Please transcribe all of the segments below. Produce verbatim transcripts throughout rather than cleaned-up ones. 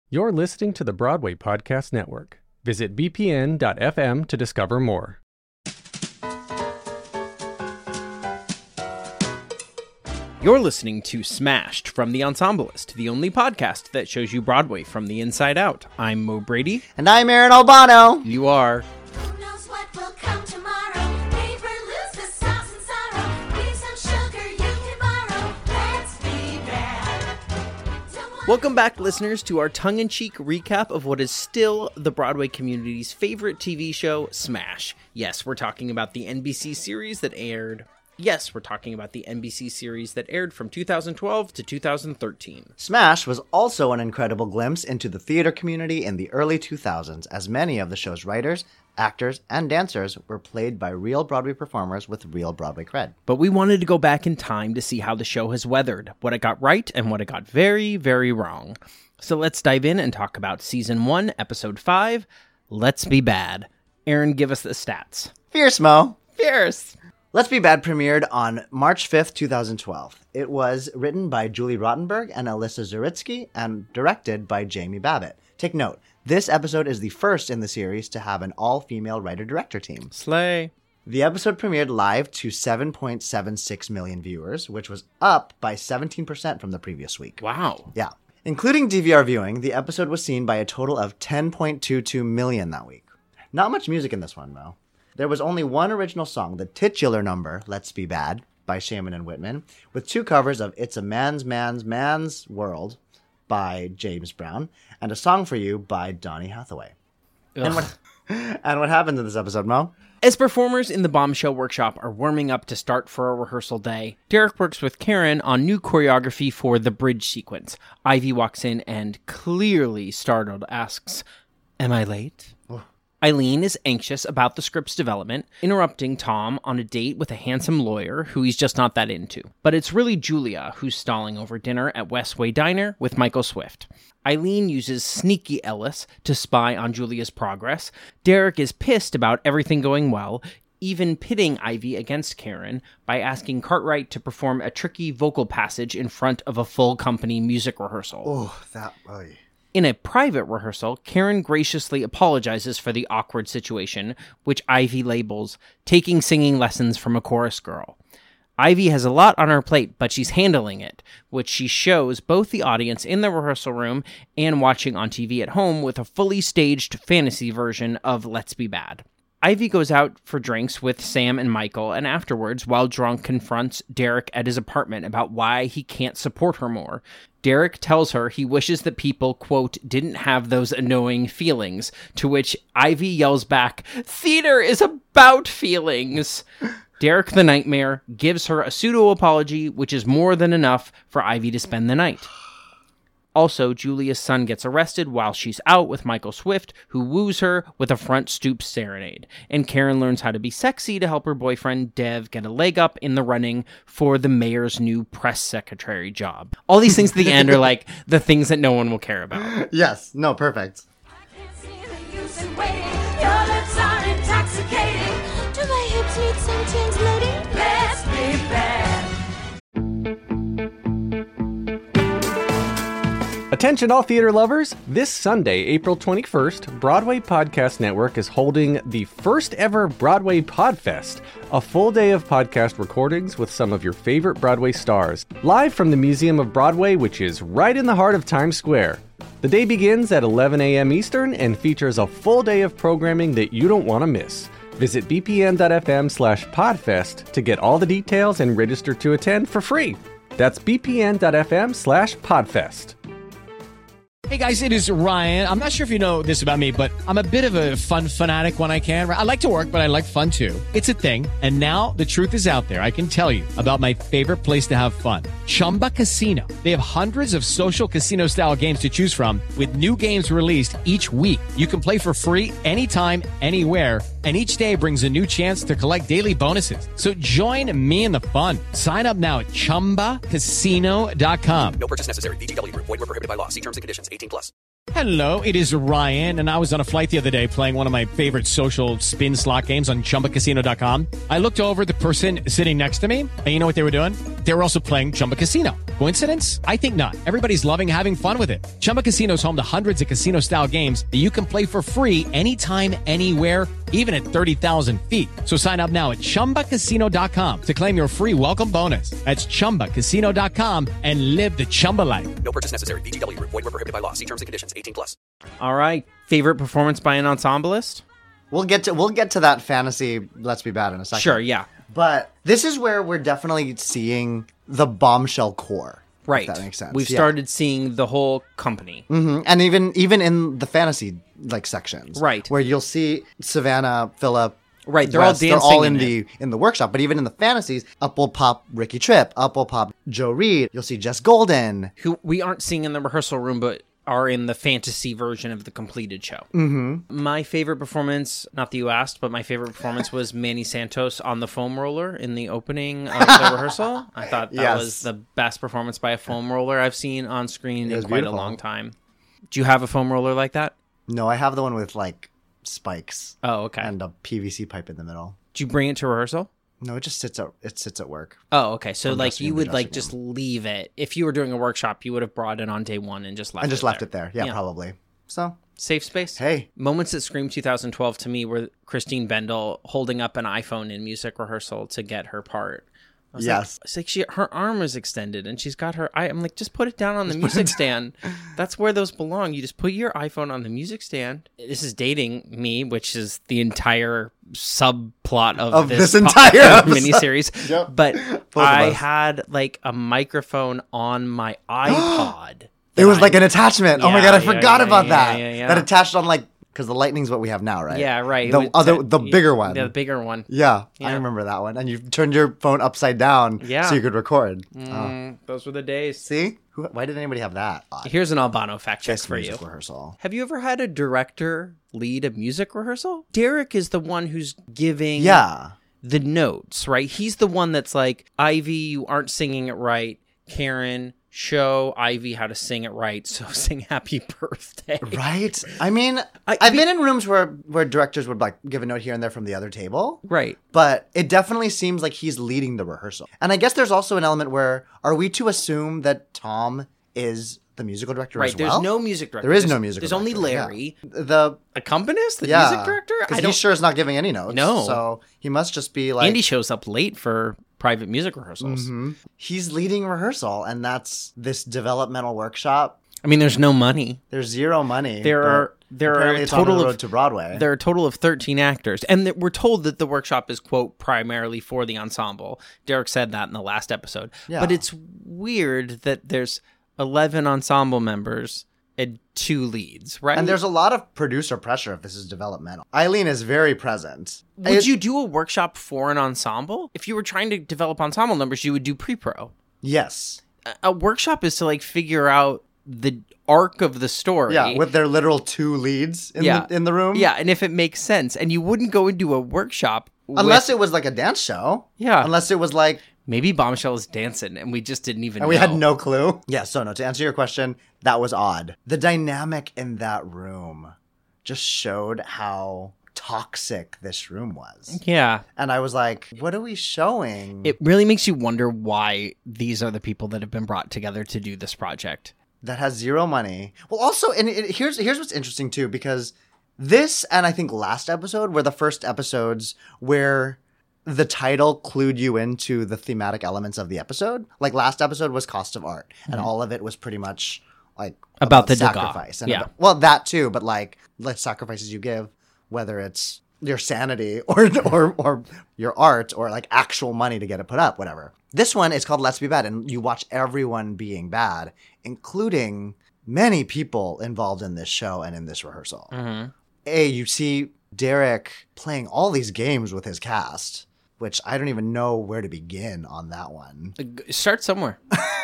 You're listening to the Broadway Podcast Network. Visit b p n dot f m to discover more. You're listening to Smashed from The Ensemblist, the only podcast that shows you Broadway from the inside out. I'm Mo Brady. And I'm Aaron Albano. You are. Who knows what will come tomorrow? Paper, lose the sauce and sorrow. Leave some sugar you can borrow. Let's be bad. Don't want Welcome back, listeners, to our tongue-in-cheek recap of what is still the Broadway community's favorite T V show, Smash. Yes, we're talking about the N B C series that aired... Yes, we're talking about the N B C series that aired from two thousand twelve to two thousand thirteen. Smash was also an incredible glimpse into the theater community in the early two thousands, as many of the show's writers, actors, and dancers were played by real Broadway performers with real Broadway cred. But we wanted to go back in time to see how the show has weathered, what it got right and what it got very, very wrong. So let's dive in and talk about Season one, Episode five, Let's Be Bad. Aaron, give us the stats. Fierce, Mo. Fierce! Let's Be Bad premiered on March fifth, twenty twelve. It was written by Julie Rottenberg and Alyssa Zuritsky and directed by Jamie Babbitt. Take note, this episode is the first in the series to have an all-female writer-director team. Slay. The episode premiered live to seven point seven six million viewers, which was up by seventeen percent from the previous week. Wow. Yeah. Including D V R viewing, the episode was seen by a total of ten point two two million that week. Not much music in this one, Mo. There was only one original song, the titular number, Let's Be Bad, by Shaman and Whitman, with two covers of It's a Man's Man's Man's World by James Brown, and A Song for You by Donny Hathaway. And what, and what happened in this episode, Mo? As performers in the Bombshell Workshop are warming up to start for a rehearsal day, Derek works with Karen on new choreography for the bridge sequence. Ivy walks in and, clearly startled, asks, "Am I late?" Eileen is anxious about the script's development, interrupting Tom on a date with a handsome lawyer who he's just not that into. But it's really Julia who's stalling over dinner at Westway Diner with Michael Swift. Eileen uses Sneaky Ellis to spy on Julia's progress. Derek is pissed about everything going well, even pitting Ivy against Karen by asking Cartwright to perform a tricky vocal passage in front of a full company music rehearsal. Oh, that... Oh, yeah. In a private rehearsal, Karen graciously apologizes for the awkward situation, which Ivy labels taking singing lessons from a chorus girl. Ivy has a lot on her plate, but she's handling it, which she shows both the audience in the rehearsal room and watching on T V at home with a fully staged fantasy version of Let's Be Bad. Ivy goes out for drinks with Sam and Michael, and afterwards, while drunk, confronts Derek at his apartment about why he can't support her more. Derek tells her he wishes that people, quote, didn't have those annoying feelings, to which Ivy yells back, "Theater is about feelings!" Derek the Nightmare gives her a pseudo-apology, which is more than enough for Ivy to spend the night. Also, Julia's son gets arrested while she's out with Michael Swift, who woos her with a front stoop serenade. And Karen learns how to be sexy to help her boyfriend, Dev, get a leg up in the running for the mayor's new press secretary job. All these things at the end are like the things that no one will care about. Yes. No, perfect. I can't see the use in waiting. Your lips are intoxicating. Do my hips need some translating? Let's be bad. Attention all theater lovers! This Sunday, April twenty-first, Broadway Podcast Network is holding the first ever Broadway Podfest, a full day of podcast recordings with some of your favorite Broadway stars, live from the Museum of Broadway, which is right in the heart of Times Square. The day begins at eleven a.m. Eastern and features a full day of programming that you don't want to miss. Visit b p n dot f m slash podfest to get all the details and register to attend for free. That's b p n dot f m slash podfest. Hey guys, it is Ryan. I'm not sure if you know this about me, but I'm a bit of a fun fanatic when I can. I like to work, but I like fun too. It's a thing. And now the truth is out there. I can tell you about my favorite place to have fun. Chumba Casino. They have hundreds of social casino style games to choose from with new games released each week. You can play for free anytime, anywhere. And each day brings a new chance to collect daily bonuses. So join me in the fun. Sign up now at chumba casino dot com. No purchase necessary. V G W Group. Void where prohibited by law. See terms and conditions. eighteen plus. Hello, it is Ryan, and I was on a flight the other day playing one of my favorite social spin slot games on Chumba Casino dot com. I looked over at the person sitting next to me, and you know what they were doing? They were also playing Chumba Casino. Coincidence? I think not. Everybody's loving having fun with it. Chumba Casino is home to hundreds of casino-style games that you can play for free anytime, anywhere, even at thirty thousand feet. So sign up now at Chumba Casino dot com to claim your free welcome bonus. That's Chumba Casino dot com and live the Chumba life. No purchase necessary. V G W. Void where prohibited by law. See terms and conditions. eighteen plus. All right. Favorite performance by an ensemblist? We'll get to we'll get to that fantasy Let's Be Bad in a second. Sure, yeah. But this is where we're definitely seeing the bombshell core. if Right. that makes sense. We've Yeah. started seeing the whole company. Mhm. And even even in the fantasy like sections, Right. where you'll see Savannah, Philip, Right, they're all Wes, They're dancing all in, in the in the workshop. But even in the fantasies, up will pop Ricky Tripp, up will pop Joe Reed. You'll see Jess Golden. Who we aren't seeing in the rehearsal room, but are in the fantasy version of the completed show. Mm-hmm. My favorite performance, not that you asked, but my favorite performance was Manny Santos on the foam roller in the opening of the rehearsal. I thought that Yes. was the best performance by a foam roller I've seen on screen in was quite beautiful. a long time. Do you have a foam roller like that? No, I have the one with like spikes Oh, okay. and a P V C pipe in the middle. Did you bring it to rehearsal? No, it just sits at it sits at work. Oh, okay. So From like dressing you room to would like dressing just leave it. If you were doing a workshop, you would have brought it on day one and just left and just it left there. it there. Yeah, probably. So Safe space. hey, Moments that scream two thousand twelve to me were Christine Bendel holding up an iPhone in music rehearsal to get her part. I was Yes. Like, it's like she her arm is extended and she's got her. I, I'm like, just put it down on the music stand. That's where those belong. You just put your iPhone on the music stand. This is dating me, which is the entire subplot of, Of this, this entire episode. miniseries. Yep. But of I us. had like a microphone on my iPod. it was that like I- an attachment. oh my Yeah, god, I yeah, forgot yeah, about yeah, that. yeah, yeah. That attached on like because the lightning's what we have now, right? Yeah, right. The It was- other, the bigger one. Yeah, the bigger one. Yeah, I Yeah. remember that one. And you turned your phone upside down Yeah. so you could record. Oh. Mm, those were the days. See? Who, why did anybody have that? Odd. Here's an Albano fact check Best for you. music rehearsal. Have you ever had a director lead a music rehearsal? Derek is the one who's giving Yeah. the notes, right? He's the one that's like, Ivy, you aren't singing it right. Karen, show Ivy how to sing it right. So sing happy birthday. Right? I mean, I- I, have be- been in rooms where, where directors would like give a note here and there from the other table. Right. But it definitely seems like he's leading the rehearsal. And I guess there's also an element where are we to assume that Tom is the musical director Right. as There's well? no music director. There is There's- no musical There's only director, yeah. Larry. The Accompanist? The yeah, music director? I because he don't sure is not giving any notes. No. So he must just be like Andy shows up late for private music rehearsals. Mhm. He's leading rehearsal, and that's this developmental workshop. I mean, there's no money. There's zero money. There but are there are apparently a it's on total the road of to Broadway. there are a total of thirteen actors, and that we're told that the workshop is quote primarily for the ensemble. Derek said that in the last episode. Yeah. But it's weird that there's eleven ensemble members and two leads, right? And there's a lot of producer pressure if this is developmental. Eileen is very present. would It- you do a workshop for an ensemble? If you were trying to develop ensemble numbers, you would do pre-pro. Yes. A- A workshop is to like figure out the arc of the story. Yeah, with their literal two leads in, Yeah. the, in the room. Yeah, and if it makes sense, and you wouldn't go into a workshop Unless with, it was like a dance show. Yeah. Unless it was like, maybe Bombshell is dancing, and we just didn't even. and we know. had no clue. Yeah, so no, to answer your question, that was odd. The dynamic in that room just showed how toxic this room was. Yeah, And I was like, what are we showing? it really makes you wonder why these are the people that have been brought together to do this project. that has zero money. Well, also, and it, here's here's what's interesting too, because this and I think last episode were the first episodes where the title clued you into the thematic elements of the episode. Like last episode was cost of art, and all of it was pretty much like About the Degas. sacrifice. And Yeah. about- well, that too, but like the sacrifices you give, whether it's your sanity or or or your art or like actual money to get it put up, whatever. This one is called Let's Be Bad, and you watch everyone being bad, including many people involved in this show and in this rehearsal. Mm-hmm. A, you see Derek playing all these games with his cast, which I don't even know where to begin on that one. Start somewhere.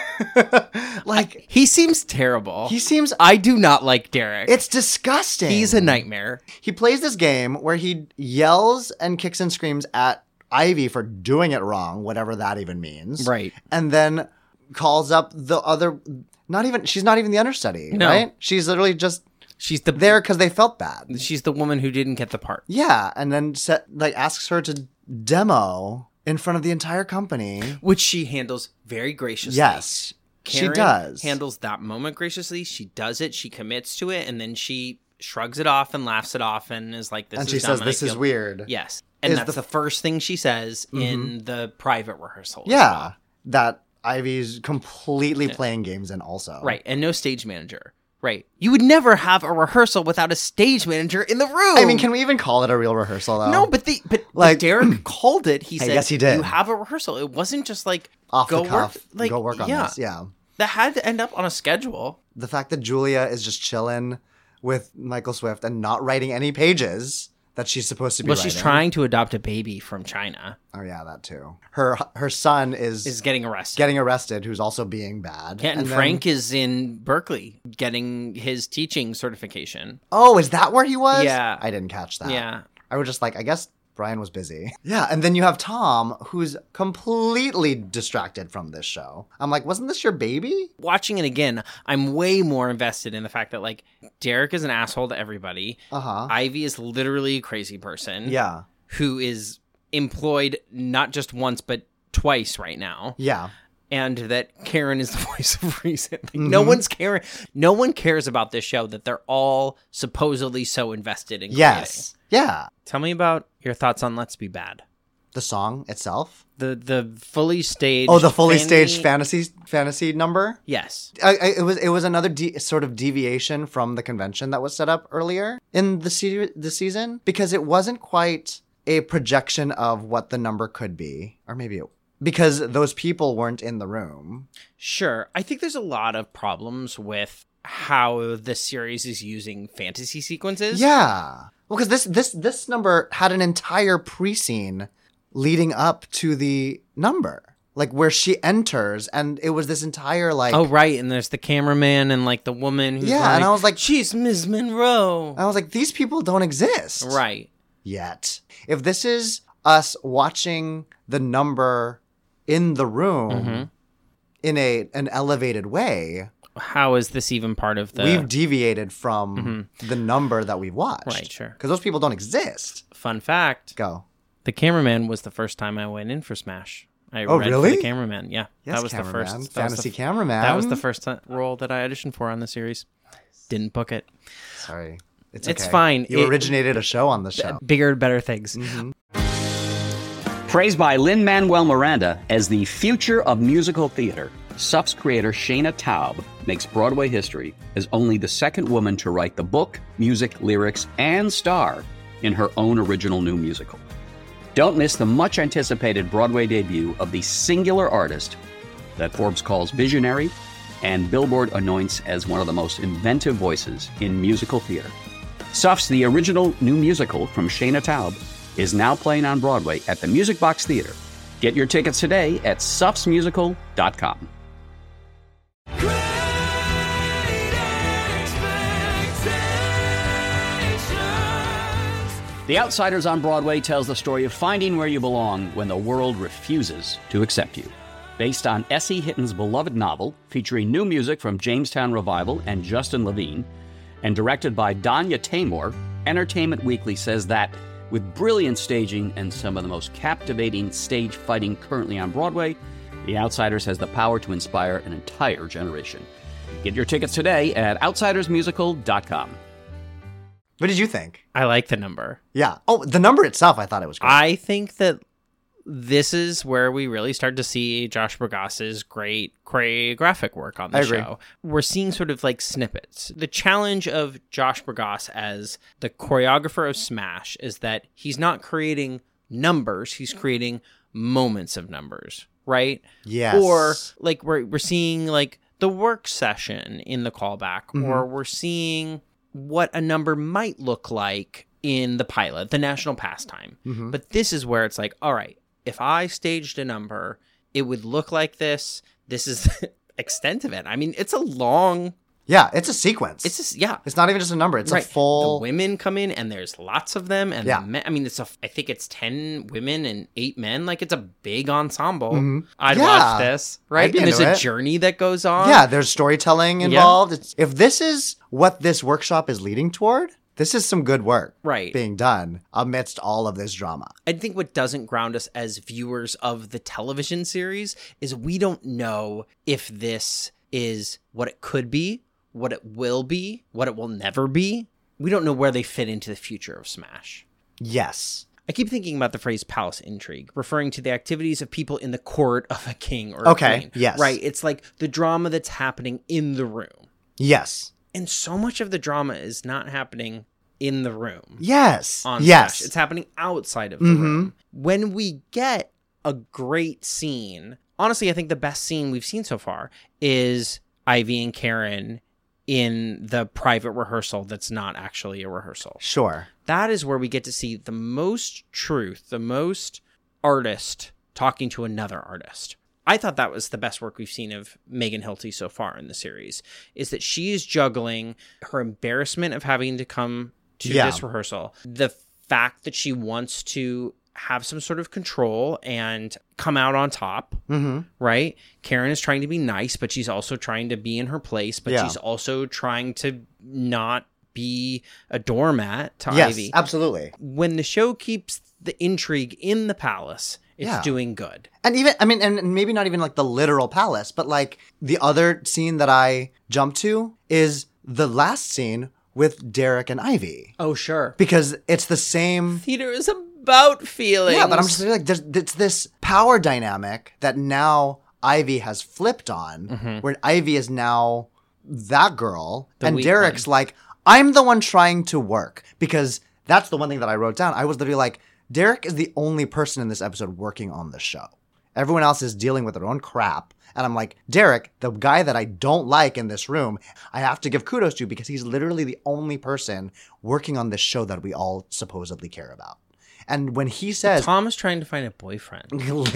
Like, He seems terrible. he seems. I do not like Derek. It's disgusting. He's a nightmare. He plays this game where he yells and kicks and screams at Ivy for doing it wrong, whatever that even means. Right. And then calls up the other. Not even. She's not even the understudy, No. right? She's literally just She's the there because they felt bad. she's the woman who didn't get the part. Yeah, and then set, like asks her to demo in front of the entire company. Which she handles very graciously. Yes, Karen she does. handles that moment graciously. She does it. She commits to it, and then she shrugs it off and laughs it off, and is like, "This and is she dumb, says, and I "This is feel-" weird." Yes, and Is that's the- the, first thing she says in the private rehearsal. as Yeah, well. that Ivy's completely playing games in also. Right, and no stage manager. Right, you would never have a rehearsal without a stage manager in the room. I mean, can we even call it a real rehearsal though? No, but the but Like- like Derek called it. He Hey, said, yes, he did. You have a rehearsal. It wasn't just like off go the cuff, work. Like go work on yeah, this. Yeah. that had to end up on a schedule. The fact that Julia is just chilling with Michael Swift and not writing any pages that she's supposed to be Well, writing. she's trying to adopt a baby from China. Oh yeah, that too. Her her son is, Is getting arrested. getting arrested, who's also being bad. Yeah, and, then- Frank is in Berkeley getting his teaching certification. Oh, is that where he was? Yeah. I didn't catch that. Yeah. I was just like, I guess Brian was busy. Yeah, and then you have Tom, who's completely distracted from this show. I'm like, wasn't this your baby? Watching it again, I'm way more invested in the fact that, like, Derek is an asshole to everybody. Uh-huh. Ivy is literally a crazy person. Yeah. Who is employed not just once, but twice right now. Yeah. And that Karen is the voice of reason. Like, no one's caring. No one cares about this show that they're all supposedly so invested in creating. Yes. Yeah. Tell me about your thoughts on Let's Be Bad. The song itself? The the fully staged. Oh, the fully fanny- staged fantasy fantasy number? Yes. I, I, it was it was another de- sort of deviation from the convention that was set up earlier in the se- the season because it wasn't quite a projection of what the number could be, or maybe it, because those people weren't in the room. Sure. I think there's a lot of problems with how the series is using fantasy sequences. Yeah, well, because this this this number had an entire pre-scene leading up to the number, like where she enters, and it was this entire like. Oh, right. And there's the cameraman and like the woman who's Yeah, like, and I was like- she's Miz Monroe. I was like, these people don't exist. Right. Yet. If this is us watching the number in the room Mm-hmm. in a an elevated way, How is this even part of the we've deviated from the number that we've watched. Right, sure. Because those people don't exist. fun fact? Go. The cameraman was the first time I went in for Smash. I Oh, read for really? the cameraman. Yeah, Yes, that was cameraman. the first that was Fantasy the, cameraman. That was the first ti- role that I auditioned for on the series. Didn't book it. Sorry. It's It's okay. fine. You It- originated a show on the show. Bigger, better things. Praised by Lin-Manuel Miranda as the future of musical theater, S U F's creator Shayna Taub makes Broadway history as only the second woman to write the book, music, lyrics, and star in her own original new musical. Don't miss the much-anticipated Broadway debut of the singular artist that Forbes calls visionary and Billboard anoints as one of the most inventive voices in musical theater. S U F's The Original New Musical from Shayna Taub is now playing on Broadway at the Music Box Theater. Get your tickets today at sufs musical dot com. The Outsiders on Broadway tells the story of finding where you belong when the world refuses to accept you. Based on Essie Hitton's beloved novel, featuring new music from Jamestown Revival and Justin Levine, and directed by Danya Tamor, Entertainment Weekly says that with brilliant staging and some of the most captivating stage fighting currently on Broadway, The Outsiders has the power to inspire an entire generation. Get your tickets today at outsiders musical dot com. What did you think? I like the number. Yeah. Oh, the number itself, I thought it was great. I think that this is where we really start to see Josh Burgas's great choreographic work on the I agree. show. We're seeing sort of like snippets. The challenge of Josh Burgas as the choreographer of Smash is that he's not creating numbers, he's creating moments of numbers, right? Yes. Or like we're we're seeing like the work session in the callback, Mm-hmm. or we're seeing what a number might look like in the pilot, the national pastime. Mm-hmm. But this is where it's like, all right, if I staged a number, it would look like this. This is the extent of it. I mean, it's a long Yeah, it's a sequence. It's just, yeah. It's not even just a number. It's Right. a full. The women come in, and there's lots of them, and Yeah. the men, I mean, it's a. I think it's ten women and eight men. Like, it's a big ensemble. I'd Yeah. watch this, right? I'd be And there's into a it. journey that goes on. Yeah, there's storytelling involved. It's, if this is what this workshop is leading toward, this is some good work Right. being done amidst all of this drama. I think what doesn't ground us as viewers of the television series is we don't know if this is what it could be, what it will be, what it will never be. We don't know where they fit into the future of Smash. Yes. I keep thinking about the phrase palace intrigue, referring to the activities of people in the court of a king or a Okay, queen. yes. Right. It's like the drama that's happening in the room. Yes. And so much of the drama is not happening in the room. Yes. On yes. Smash. It's happening outside of the Mhm. room. When we get a great scene, honestly, I think the best scene we've seen so far is Ivy and Karen in the private rehearsal that's not actually a rehearsal. Sure. That is where we get to see the most truth, the most artist talking to another artist. I thought that was the best work we've seen of Megan Hilty so far in the series, is that she is juggling her embarrassment of having to come to Yeah. this rehearsal, the fact that she wants to have some sort of control and come out on top, Mm-hmm. right? Karen is trying to be nice, but she's also trying to be in her place, but Yeah. she's also trying to not be a doormat to Yes, Ivy. absolutely. When the show keeps the intrigue in the palace, it's Yeah. doing good. And even, I mean, and maybe not even like the literal palace, but like the other scene that I jumped to is the last scene with Derek and Ivy. Oh, sure. Because it's the same. Theater is about feelings. Yeah, but I'm just like, there's, it's this power dynamic that now Ivy has flipped on, where Ivy is now that girl, The and weak Derek's like, I'm the one trying to work. Because that's the one thing that I wrote down. I was literally like, Derek is the only person in this episode working on the show. Everyone else is dealing with their own crap. And I'm like, Derek, the guy that I don't like in this room, I have to give kudos to because he's literally the only person working on this show that we all supposedly care about. And when he says, Tom is trying to find a boyfriend.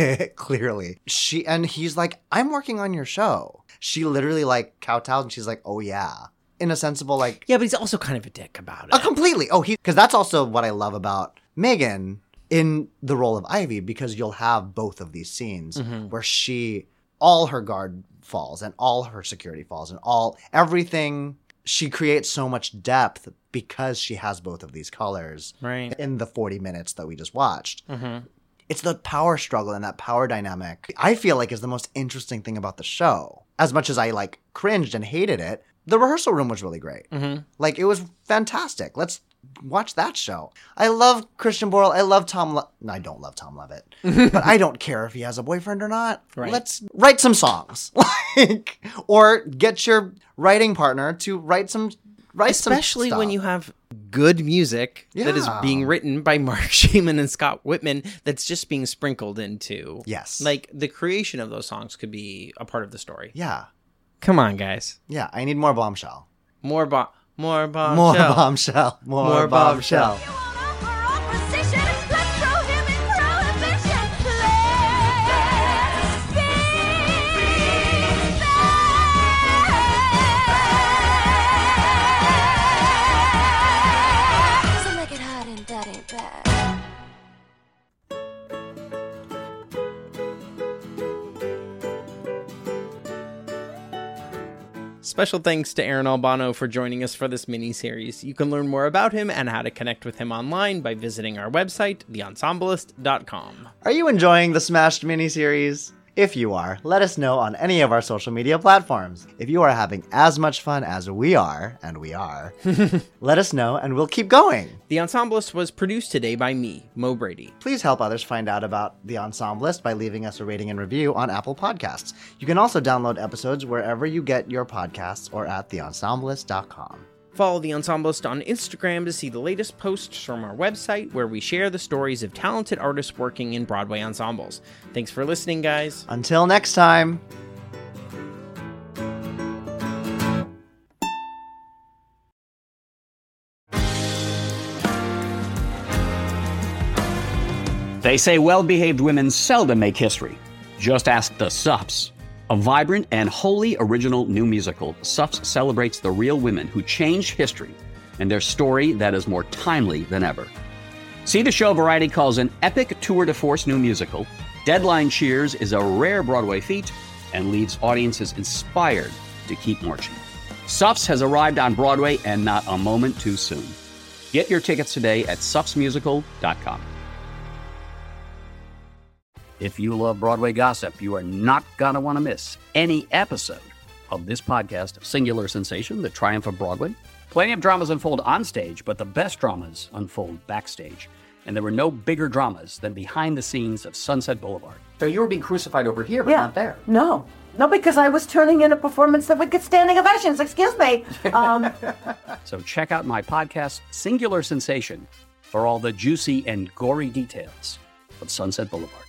clearly, she, and he's like, I'm working on your show. She literally like kowtows and she's like, oh yeah. In a sensible, like, Yeah, but he's also kind of a dick about it. uh, completely. Oh, he, because that's also what I love about Megan in the role of Ivy, because you'll have both of these scenes Mm-hmm. where she, all her guard falls and all her security falls and all, everything, she creates so much depth because she has both of these colors Right. in the forty minutes that we just watched. Mm-hmm. It's the power struggle and that power dynamic I feel like is the most interesting thing about the show. As much as I like cringed and hated it, the rehearsal room was really great. Mm-hmm. Like, it was fantastic. Let's watch that show. I love Christian Borle. I love Tom. Le- no, I don't love Tom Levitt, but I don't care if he has a boyfriend or not. Right. Let's write some songs, like, or get your writing partner to write some. Write Especially some when stuff. you have good music that is Yeah. being written by Mark Shaman and Scott Whitman that's just being sprinkled into. Yes. Like, the creation of those songs could be a part of the story. Yeah. Come on, guys. Yeah. I need more Bombshell. More bomb. More bomb. More Bombshell. More, More Bombshell. Bombshell. You wanna for opposition? Let's throw him in prohibition. Let's be bad. So make it hot and that ain't bad. Special thanks to Aaron Albano for joining us for this mini-series. You can learn more about him and how to connect with him online by visiting our website, the ensemblist dot com. Are you enjoying the Smashed miniseries? If you are, let us know on any of our social media platforms. If you are having as much fun as we are, and we are, let us know and we'll keep going. The Ensemblist was produced today by me, Mo Brady. Please help others find out about The Ensemblist by leaving us a rating and review on Apple Podcasts. You can also download episodes wherever you get your podcasts or at the ensemblist dot com. Follow The Ensemblist on Instagram to see the latest posts from our website, where we share the stories of talented artists working in Broadway ensembles. Thanks for listening, guys. Until next time. They say well-behaved women seldom make history. Just ask the Sups. A vibrant and wholly original new musical, Suffs celebrates the real women who changed history and their story that is more timely than ever. See the show Variety calls an epic tour de force new musical. Deadline Cheers is a rare Broadway feat and leaves audiences inspired to keep marching. Suffs has arrived on Broadway and not a moment too soon. Get your tickets today at suffs musical dot com. If you love Broadway gossip, you are not going to want to miss any episode of this podcast of Singular Sensation, The Triumph of Broadway. Plenty of dramas unfold on stage, but the best dramas unfold backstage. And there were no bigger dramas than behind the scenes of Sunset Boulevard. So you were being crucified over here, but Yeah. not there. No. No, because I was turning in a performance that would get standing ovations. Excuse me. Um, So check out my podcast, Singular Sensation, for all the juicy and gory details of Sunset Boulevard.